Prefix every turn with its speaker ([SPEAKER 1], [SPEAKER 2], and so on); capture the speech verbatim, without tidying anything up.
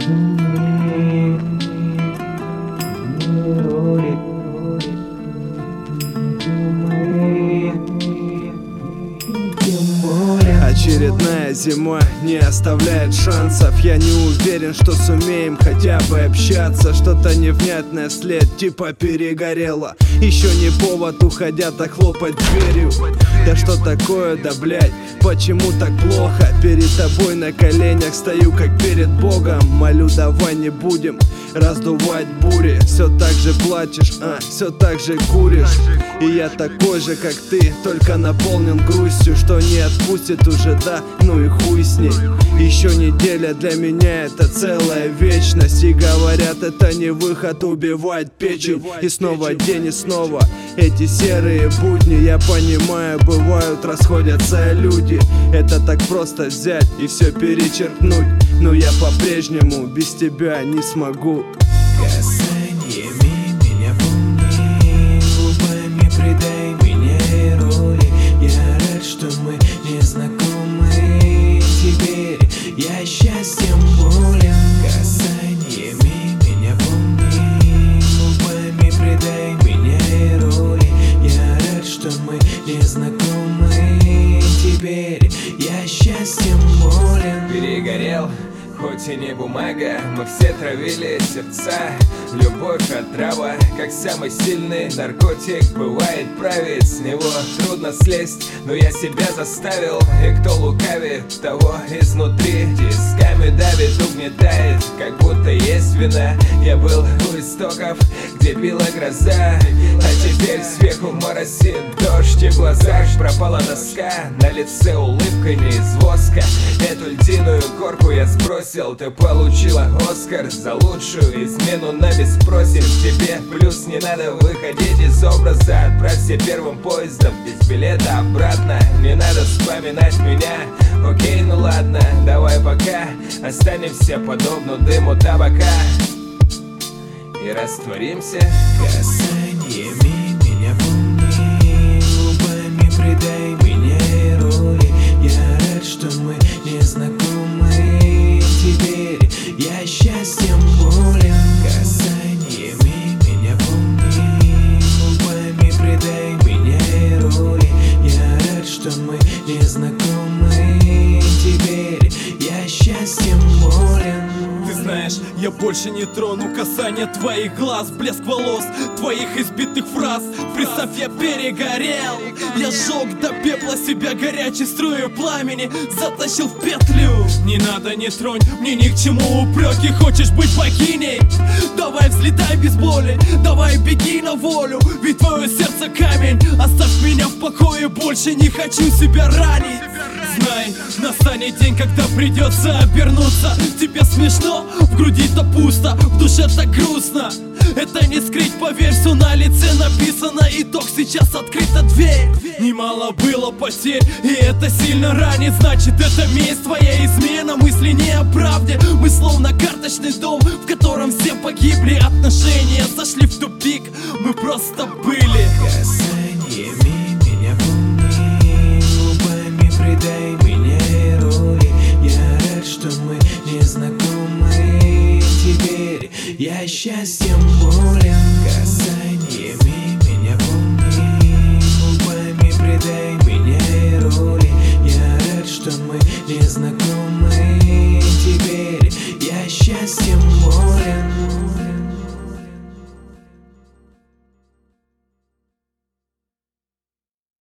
[SPEAKER 1] Очередная зима не оставляет шансов. Я не уверен, что сумеем хотя бы общаться. Что-то невнятное след типа перегорело. Еще не повод, уходя, так хлопать дверью. Да что такое, да блять, почему так плохо? Перед тобой на коленях стою, как перед Богом. Молю, давай не будем раздувать бури. Все так же плачешь, а, все так же куришь. И я такой же, как ты, только наполнен грустью, что не отпустит уже, да, ну и хуй с ней. Еще неделя для меня это целая вечность. И говорят, это не выход, убивать печень. И снова день, и снова эти серые будни. Я понимаю, бывают, расходятся люди. Это так просто взять и все перечеркнуть. Но я по-прежнему без тебя не смогу.
[SPEAKER 2] Касаниями меня помни, губами предай мне роли. Я рад, что мы не знакомы теперь. Я счастьем болен. Касаниями меня помни, губами предай мне роли. Я рад, что мы не знакомы теперь. Я счастьем болен.
[SPEAKER 3] Перегорел, хоть и не бумага, мы все травили сердца. Любовь отрава, как самый сильный наркотик. Бывает, править с него трудно слезть, но я себя заставил. И кто лукавит, того изнутри тисками давит, угнетает, как будто есть вина. Я был у истоков, где била гроза, а теперь сверху моросит дождь. И в глазах пропала тоска, на лице улыбка не из воска. Эту льдиную горку я сбросил. Ты получила Оскар за лучшую измену на беспросим. Тебе плюс не надо выходить из образа. Отправься первым поездом без билета обратно. Не надо вспоминать меня. Окей, ну ладно, давай пока останемся подобно дыму табака и растворимся.
[SPEAKER 2] Касаниями меня помни, губами предай мне роли. Я рад, что мы не знакомы теперь. Я счастьем болен. Касаниями меня помни, губами предай мне роли. Я рад, что мы не знакомы теперь. Я счастьем болен.
[SPEAKER 4] Ты знаешь, я больше не трону касание твоих глаз, блеск волос, твоих избитых фраз. Представь, я перегорел. Я сжег до пепла себя горячей струей пламени, затащил в петлю. Не надо, не тронь, мне ни к чему упреки. Хочешь быть богиней? Давай взлетай без боли, давай беги на волю. Ведь твое сердце камень, оставь меня в покое. Больше не хочу себя ранить. Знай, настанет день, когда придется обернуться. Тебе смешно, в груди-то пусто, в душе так грустно. Это не скрыть, поверь, все на лице написано. Итог, сейчас открыта дверь. Немало было потерь, и это сильно ранит. Значит, это месть, твоя измена. Мысли не о правде. Мы словно карточный дом, в котором все погибли. Отношения зашли в тупик, мы просто были.
[SPEAKER 2] Касаниями меня помни, губами предай мне роли. Я рад, что мы не знакомы теперь. Я счастье